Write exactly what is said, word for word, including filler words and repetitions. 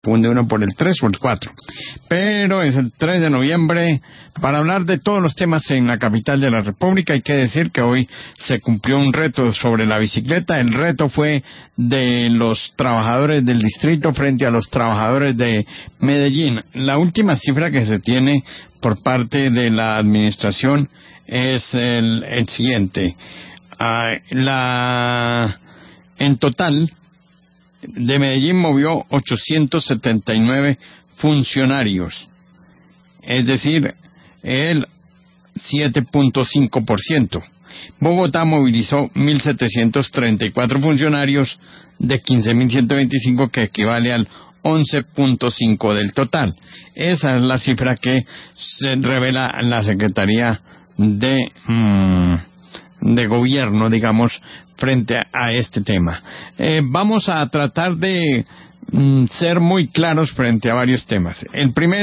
confunde uno por el tres o el cuatro. Pero es el tres de noviembre para hablar de todos los temas en la capital de la República. Hay que decir que hoy se cumplió un reto sobre la bicicleta. El reto fue de los trabajadores del distrito frente a los trabajadores de Medellín. La última cifra que se tiene por parte de la administración es el, el siguiente. Uh, la, en total, de Medellín movió ochocientos setenta y nueve funcionarios, es decir, el siete punto cinco por ciento. Bogotá movilizó mil setecientos treinta y cuatro funcionarios de quince mil ciento veinticinco, que equivale al once punto cinco del total. Esa es la cifra que se revela la Secretaría de, mmm, de Gobierno, digamos, frente a este tema. Eh, vamos a tratar de mm, ser muy claros frente a varios temas. El primero